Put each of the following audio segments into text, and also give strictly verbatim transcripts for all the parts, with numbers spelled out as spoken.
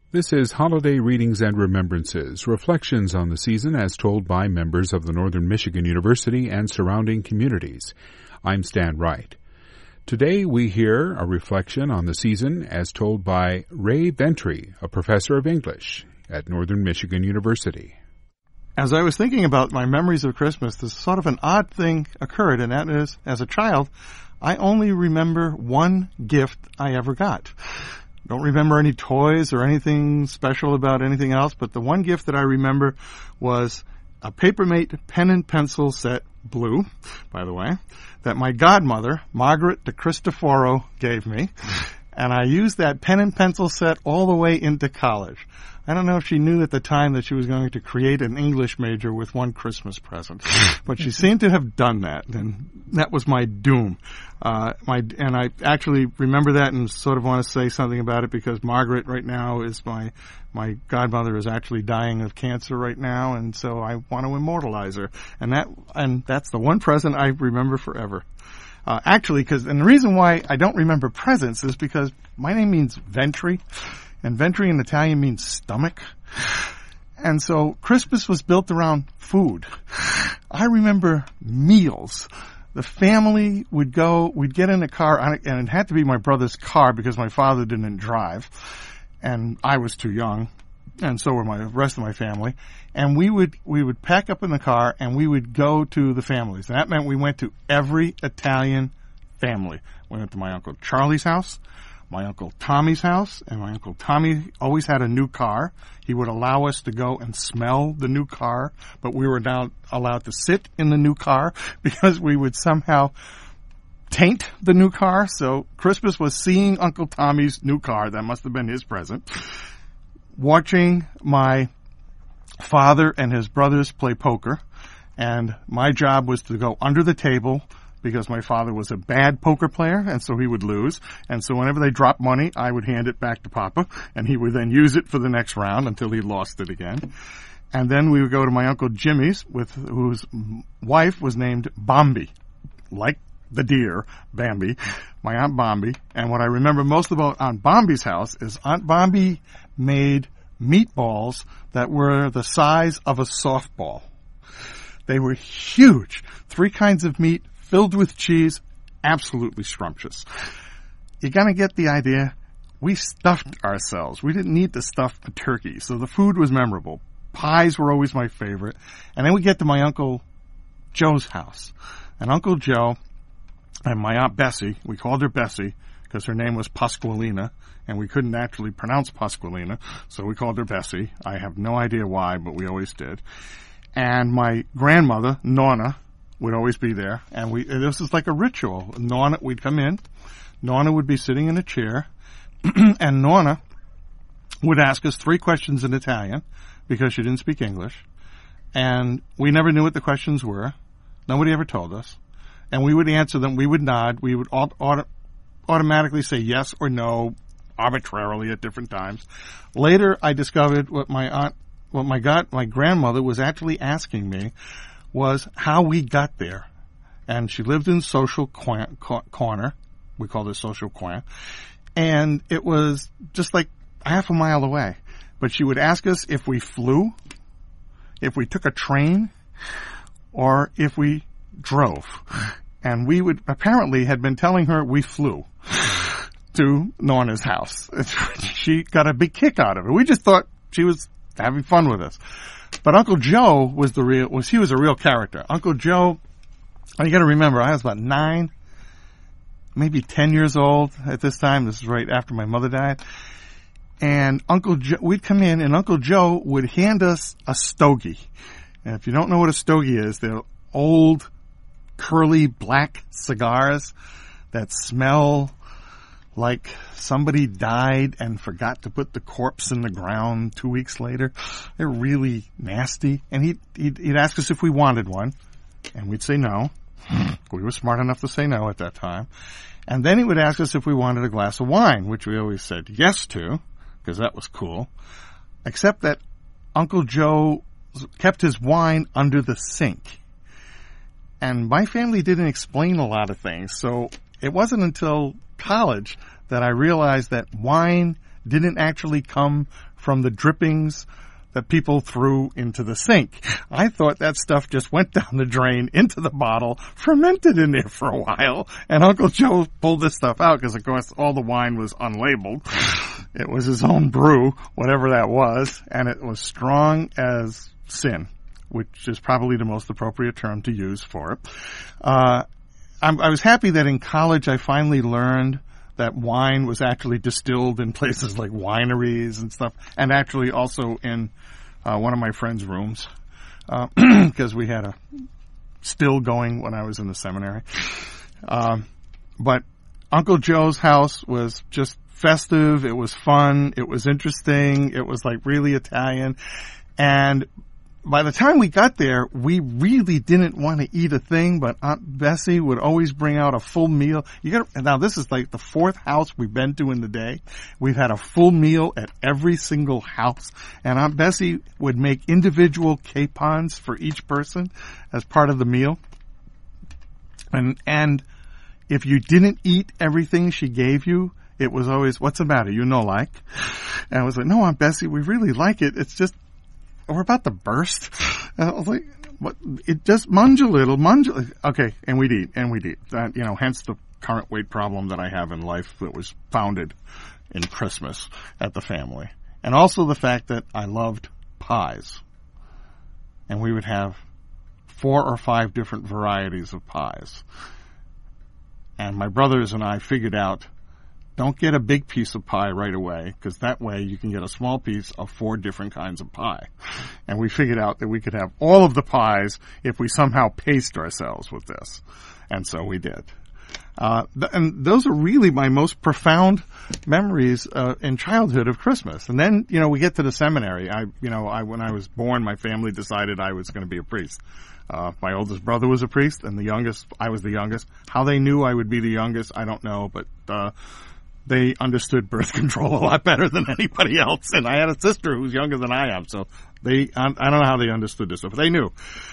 This is Holiday Readings and Remembrances, reflections on the season as told by members of the Northern Michigan University and surrounding communities. I'm Stan Wright. Today we hear a reflection on the season as told by Ray Ventry, a professor of English at Northern Michigan University. As I was thinking about my memories of Christmas, this sort of an odd thing occurred, and that is, as a child, I only remember one gift I ever got. Don't remember any toys or anything special about anything else, but the one gift that I remember was a Papermate pen and pencil set, blue, by the way, that my godmother, Margaret de Cristoforo, gave me. And I used that pen and pencil set all the way into college. I don't know if she knew at the time that she was going to create an English major with one Christmas present, but she seemed to have done that, and that was my doom. Uh, my and I actually remember that and sort of want to say something about it because Margaret right now is my my godmother is actually dying of cancer right now, and so I want to immortalize her, and that and that's the one present I remember forever. Uh, actually, because and the reason why I don't remember presents is because my name means Ventry. And Ventry in Italian means stomach. And so Christmas was built around food. I remember meals. The family would go, we'd get in a car, and it had to be my brother's car because my father didn't drive. And I was too young. And so were my the rest of my family. And we would, we would pack up in the car and we would go to the families. And that meant we went to every Italian family. We went to my Uncle Charlie's house, my Uncle Tommy's house, and my Uncle Tommy always had a new car. He would allow us to go and smell the new car, but we were not allowed to sit in the new car because we would somehow taint the new car. So Christmas was seeing Uncle Tommy's new car. That must have been his present. Watching my father and his brothers play poker, and my job was to go under the table because my father was a bad poker player, and so he would lose. And so whenever they dropped money, I would hand it back to Papa, and he would then use it for the next round until he lost it again. And then we would go to my Uncle Jimmy's, with whose wife was named Bambi, like the deer, Bambi, my Aunt Bambi. And what I remember most about Aunt Bambi's house is Aunt Bambi made meatballs that were the size of a softball. They were huge. Three kinds of meat, filled with cheese, absolutely scrumptious. You're going to get the idea. We stuffed ourselves. We didn't need to stuff a turkey, so the food was memorable. Pies were always my favorite. And then we get to my Uncle Joe's house. And Uncle Joe and my Aunt Bessie, we called her Bessie because her name was Pasqualina, and we couldn't actually pronounce Pasqualina, so we called her Bessie. I have no idea why, but we always did. And my grandmother, Nonna, would always be there, and we this is like a ritual. Nonna, we'd come in, Nonna would be sitting in a chair, and Nonna would ask us three questions in Italian because she didn't speak English, and we never knew what the questions were. Nobody ever told us, and we would answer them. We would nod. We would auto- auto- automatically say yes or no arbitrarily at different times. Later, I discovered what my aunt, what my god, my grandmother was actually asking me was how we got there. And she lived in Social Coin, Co- Corner. We called it Social Coin. And it was just like half a mile away. But she would ask us if we flew, if we took a train, or if we drove. And we would, apparently had been telling her we flew to Norna's house. She got a big kick out of it. We just thought she was having fun with us. But Uncle Joe was the real, was, he was a real character. Uncle Joe, you gotta remember, I was about nine, maybe ten years old at this time. This is right after my mother died. And Uncle Joe, we'd come in and Uncle Joe would hand us a stogie. And if you don't know what a stogie is, they're old, curly, black cigars that smell like somebody died and forgot to put the corpse in the ground two weeks later. They're really nasty. And he'd, he'd, he'd ask us if we wanted one, and we'd say no. We were smart enough to say no at that time. And then he would ask us if we wanted a glass of wine, which we always said yes to, because that was cool. Except that Uncle Joe kept his wine under the sink. And my family didn't explain a lot of things, so it wasn't until college that I realized that wine didn't actually come from the drippings that people threw into the sink. I thought that stuff just went down the drain into the bottle, fermented in there for a while, and Uncle Joe pulled this stuff out because, of course, all the wine was unlabeled. It was his own brew, whatever that was, and it was strong as sin, which is probably the most appropriate term to use for it. Uh, I'm, I was happy that in college I finally learned that wine was actually distilled in places like wineries and stuff, and actually also in uh, one of my friend's rooms, because uh, we had a still going when I was in the seminary. Um, but Uncle Joe's house was just festive. It was fun. It was interesting. It was like really Italian. And by the time we got there, we really didn't want to eat a thing, but Aunt Bessie would always bring out a full meal. You got now this is like the fourth house we've been to in the day. We've had a full meal at every single house, and Aunt Bessie would make individual capons for each person as part of the meal. And and if you didn't eat everything she gave you, it was always, "What's the matter? You no like?" And I was like, "No, Aunt Bessie, we really like it. It's just we're about to burst." And I was like, "What? It just munge a little, munge." A, okay, and we'd eat, and we'd eat. That, you know, hence the current weight problem that I have in life that was founded in Christmas at the family, and also the fact that I loved pies, and we would have four or five different varieties of pies. And my brothers and I figured out, don't get a big piece of pie right away, because that way you can get a small piece of four different kinds of pie. And we figured out that we could have all of the pies if we somehow paced ourselves with this. And so we did. Uh, th- and those are really my most profound memories uh, in childhood of Christmas. And then, you know, we get to the seminary. I, you know, I, when I was born, my family decided I was going to be a priest. Uh, my oldest brother was a priest, and the youngest, I was the youngest. How they knew I would be the youngest, I don't know, but, uh, they understood birth control a lot better than anybody else. And I had a sister who's younger than I am, so they, I don't know how they understood this stuff, but they knew.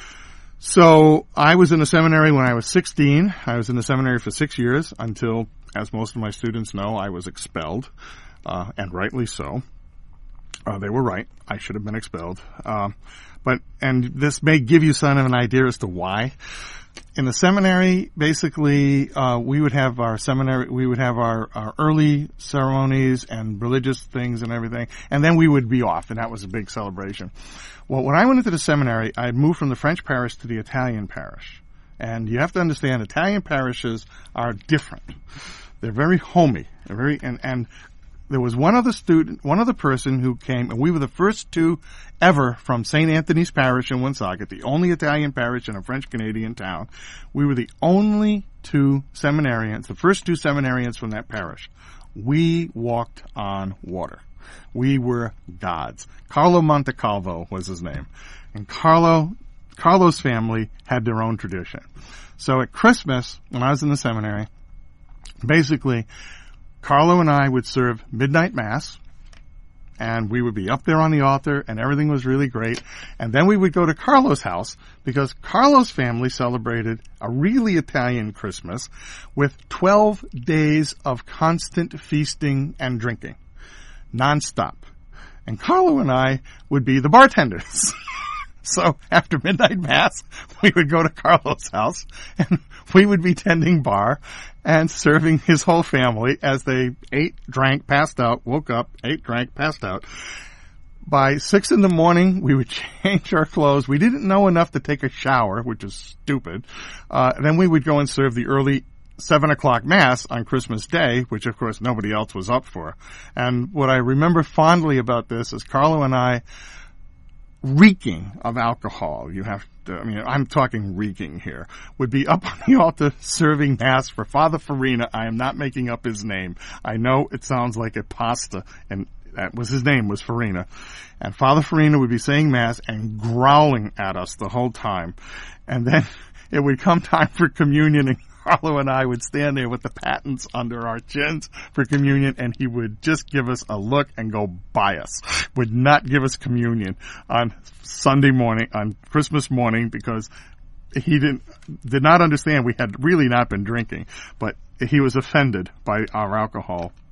So I was in the seminary when I was sixteen. I was in the seminary for six years until, as most of my students know, I was expelled, uh, and rightly so. Uh, they were right. I should have been expelled. Um, but, and this may give you some of an idea as to why. In the seminary, basically, uh, we would have our seminary, we would have our, our early ceremonies and religious things and everything, and then we would be off, and that was a big celebration. Well, when I went into the seminary, I had moved from the French parish to the Italian parish. And you have to understand, Italian parishes are different. They're very homey. They're very, and, and there was one other student, one other person who came, and we were the first two ever from Saint Anthony's Parish in Woonsocket, the only Italian parish in a French-Canadian town. We were the only two seminarians, the first two seminarians from that parish. We walked on water. We were gods. Carlo Montecalvo was his name. And Carlo, Carlo's family had their own tradition. So at Christmas, when I was in the seminary, basically, Carlo and I would serve midnight mass, and we would be up there on the altar, and everything was really great. And then we would go to Carlo's house, because Carlo's family celebrated a really Italian Christmas with twelve days of constant feasting and drinking, nonstop. And Carlo and I would be the bartenders. So after midnight mass, we would go to Carlo's house, and we would be tending bar and serving his whole family as they ate, drank, passed out, woke up, ate, drank, passed out. By six in the morning, we would change our clothes. We didn't know enough to take a shower, which is stupid. Uh, then we would go and serve the early seven o'clock mass on Christmas Day, which of course nobody else was up for. And what I remember fondly about this is Carlo and I, reeking of alcohol, you have to, I mean, I'm talking reeking here, would be up on the altar serving mass for Father Farina. I am not making up his name. I know it sounds like a pasta, and that was his name, was Farina. And Father Farina would be saying mass and growling at us the whole time. And then it would come time for communion, and Carlo and I would stand there with the patens under our chins for communion, and he would just give us a look and go by us. Would not give us communion on Sunday morning, on Christmas morning, because he didn't, did not understand we had really not been drinking, but he was offended by our alcohol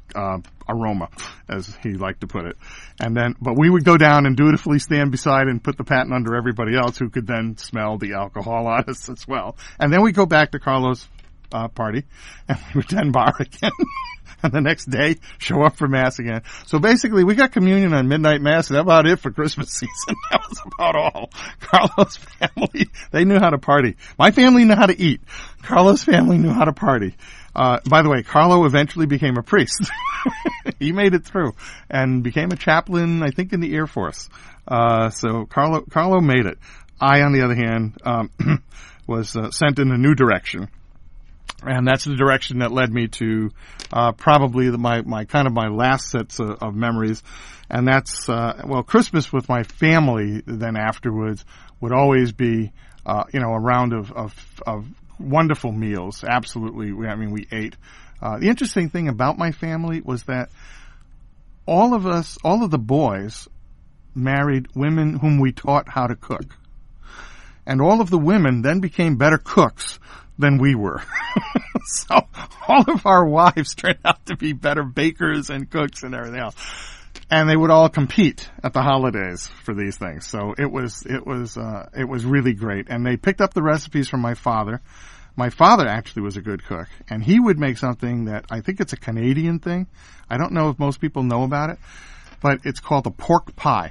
uh, aroma, as he liked to put it. And then, but we would go down and dutifully stand beside and put the patent under everybody else who could then smell the alcohol on us as well. And then we go back to Carlo's uh, party, and we would then bar again. And the next day, show up for Mass again. So basically, we got communion on midnight Mass. That's about it for Christmas season. That was about all. Carlo's family, they knew how to party. My family knew how to eat. Carlo's family knew how to party. Uh, by the way, Carlo eventually became a priest. He made it through and became a chaplain, I think, in the Air Force. Uh, so Carlo, Carlo made it. I, on the other hand, um, was uh, sent in a new direction. And that's the direction that led me to uh probably the, my my kind of my last sets of, of memories, and that's uh well Christmas with my family. Then afterwards would always be uh you know a round of of, of wonderful meals. Absolutely, I mean we ate. Uh, the interesting thing about my family was that all of us, all of the boys, married women whom we taught how to cook, and all of the women then became better cooks than we were. So all of our wives turned out to be better bakers and cooks and everything else. And they would all compete at the holidays for these things. So it was, it was, uh, it was really great. And they picked up the recipes from my father. My father actually was a good cook, and he would make something that I think it's a Canadian thing. I don't know if most people know about it, but it's called a pork pie.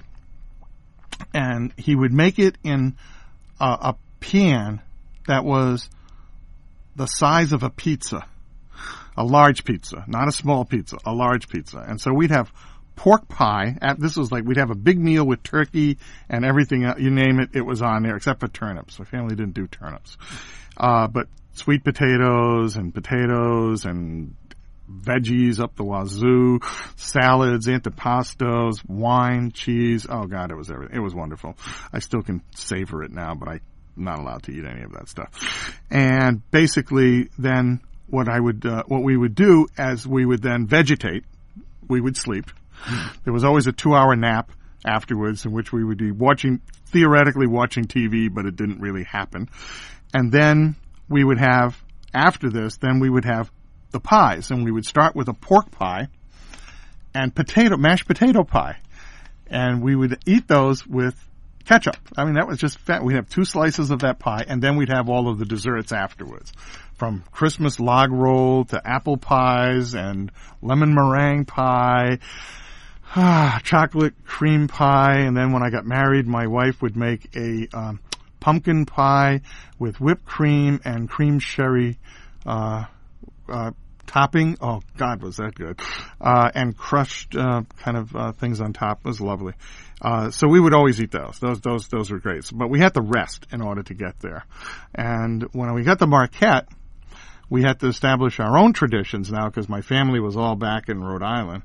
And he would make it in a, a pan that was the size of a pizza, a large pizza, not a small pizza, a large pizza. And so we'd have pork pie. At, this was like, we'd have a big meal with turkey and everything, you name it, it was on there, except for turnips. My family didn't do turnips. Uh, but sweet potatoes and potatoes and veggies up the wazoo, salads, antipastos, wine, cheese. Oh God, it was everything. It was wonderful. I still can savor it now, but I not allowed to eat any of that stuff. And basically then what I would, uh, what we would do as we would then vegetate, we would sleep. There was always a two hour nap afterwards in which we would be watching, theoretically watching T V, but it didn't really happen. And then we would have, after this, then we would have the pies, and we would start with a pork pie and potato, mashed potato pie. And we would eat those with ketchup. I mean, that was just fat. We'd have two slices of that pie, and then we'd have all of the desserts afterwards. From Christmas log roll to apple pies and lemon meringue pie, ah, chocolate cream pie, and then when I got married, my wife would make a um, pumpkin pie with whipped cream and cream sherry uh, uh, topping. Oh, God, was that good. Uh, and crushed uh, kind of uh, things on top. It was lovely. Uh, so we would always eat those. Those, those, those were great. But we had to rest in order to get there. And when we got to Marquette, we had to establish our own traditions now because my family was all back in Rhode Island.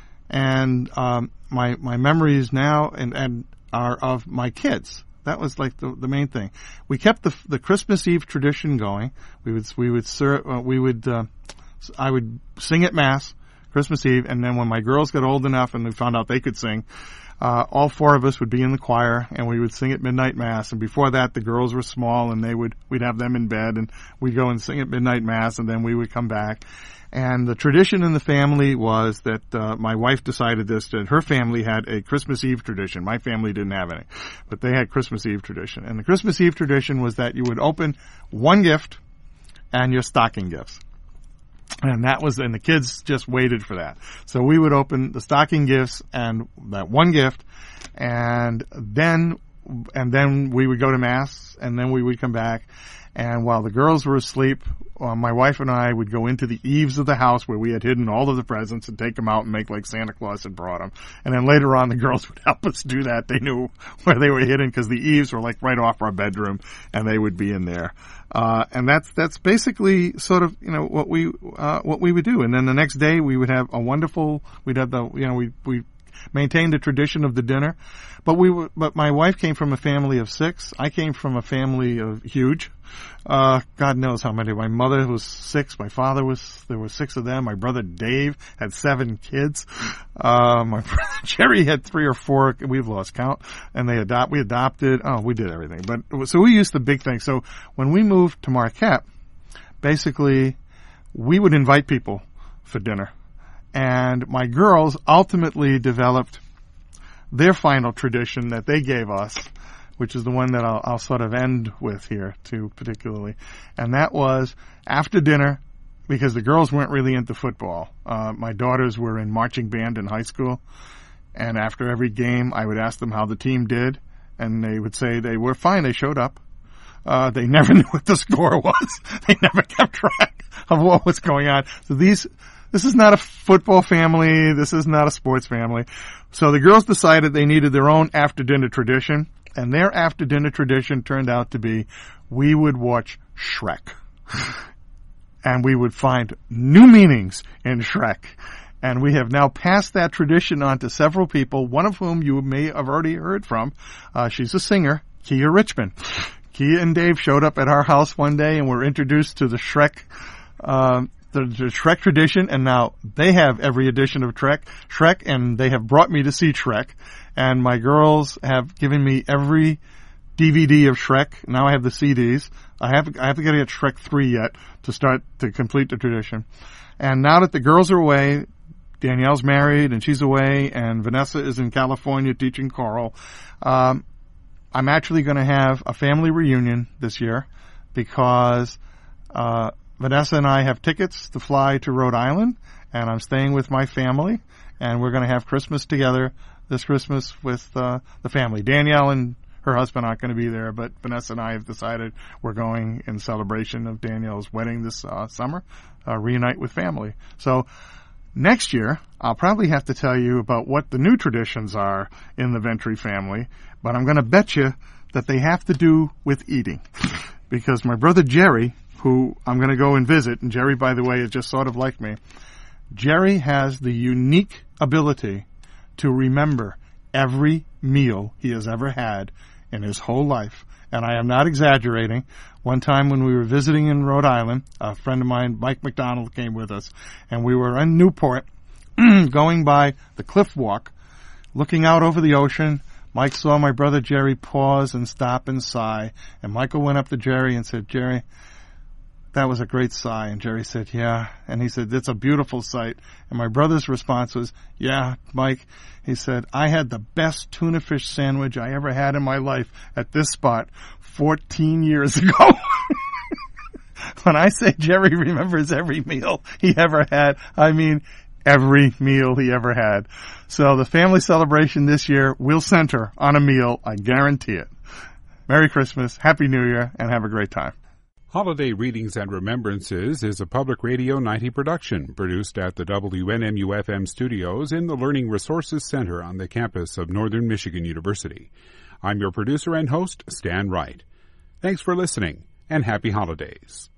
And, um, my, my memories now and, and are of my kids. That was like the, the main thing. We kept the, the Christmas Eve tradition going. We would, we would serve, uh, we would, uh, I would sing at Mass, Christmas Eve, and then when my girls got old enough and we found out they could sing, uh, all four of us would be in the choir and we would sing at midnight Mass. And before that, the girls were small and they would, we'd have them in bed and we'd go and sing at midnight Mass and then we would come back. And the tradition in the family was that, uh, my wife decided this, that her family had a Christmas Eve tradition. My family didn't have any, but they had Christmas Eve tradition. And the Christmas Eve tradition was that you would open one gift and your stocking gifts. And that was, and the kids just waited for that. So we would open the stocking gifts and that one gift, and then, and then we would go to Mass, and then we would come back. And while the girls were asleep, uh, my wife and I would go into the eaves of the house where we had hidden all of the presents and take them out and make like Santa Claus had brought them. And then later on, the girls would help us do that. They knew where they were hidden because the eaves were like right off our bedroom, and they would be in there. Uh, and that's, that's basically sort of, you know, what we, uh, what we would do. And then the next day we would have a wonderful, we'd have the, you know, we, we maintained the tradition of the dinner. But we were, but my wife came from a family of six. I came from a family of huge. Uh, God knows how many. My mother was six. My father was, there were six of them. My brother Dave had seven kids. Uh, my brother Jerry had three or four. We've lost count. And they adopt, we adopted. Oh, we did everything. But, so we used the big thing. So when we moved to Marquette, basically, we would invite people for dinner. And my girls ultimately developed their final tradition that they gave us, which is the one that I'll, I'll sort of end with here too, particularly. And that was after dinner, because the girls weren't really into football. Uh, my daughters were in marching band in high school. And after every game, I would ask them how the team did. And they would say they were fine. They showed up. Uh, they never knew what the score was. They never kept track of what was going on. So these, this is not a football family. This is not a sports family. So the girls decided they needed their own after-dinner tradition. And their after-dinner tradition turned out to be we would watch Shrek. And we would find new meanings in Shrek. And we have now passed that tradition on to several people, one of whom you may have already heard from. Uh, she's a singer, Kia Richmond. Kia and Dave showed up at our house one day and were introduced to the Shrek, um, the, the Shrek tradition, and now they have every edition of Shrek, Shrek, and they have brought me to see Shrek. And my girls have given me every D V D of Shrek. Now I have the C Ds. I have I have to get at Shrek three yet to start to complete the tradition. And now that the girls are away, Danielle's married and she's away, and Vanessa is in California teaching choral. Um, I'm actually going to have a family reunion this year because uh, Vanessa and I have tickets to fly to Rhode Island, and I'm staying with my family, and we're going to have Christmas together this Christmas with uh, the family. Danielle and her husband aren't going to be there, but Vanessa and I have decided we're going in celebration of Danielle's wedding this uh, summer, uh, reunite with family. So next year, I'll probably have to tell you about what the new traditions are in the Ventry family, but I'm going to bet you that they have to do with eating. Because my brother Jerry, who I'm going to go and visit, and Jerry, by the way, is just sort of like me, Jerry has the unique ability to remember every meal he has ever had in his whole life. And I am not exaggerating. One time when we were visiting in Rhode Island, a friend of mine, Mike McDonald, came with us, and we were in Newport, going by the cliff walk, looking out over the ocean. Mike saw my brother Jerry pause and stop and sigh, and Michael went up to Jerry and said, "Jerry, that was a great sigh." And Jerry said, "Yeah." And he said, "It's a beautiful sight." And my brother's response was, "Yeah, Mike." He said, "I had the best tuna fish sandwich I ever had in my life at this spot fourteen years ago. When I say Jerry remembers every meal he ever had, I mean every meal he ever had. So the family celebration this year will center on a meal, I guarantee it. Merry Christmas, Happy New Year, and have a great time. Holiday Readings and Remembrances is a Public Radio ninety production produced at the W N M U F M studios in the Learning Resources Center on the campus of Northern Michigan University. I'm your producer and host, Stan Wright. Thanks for listening, and happy holidays.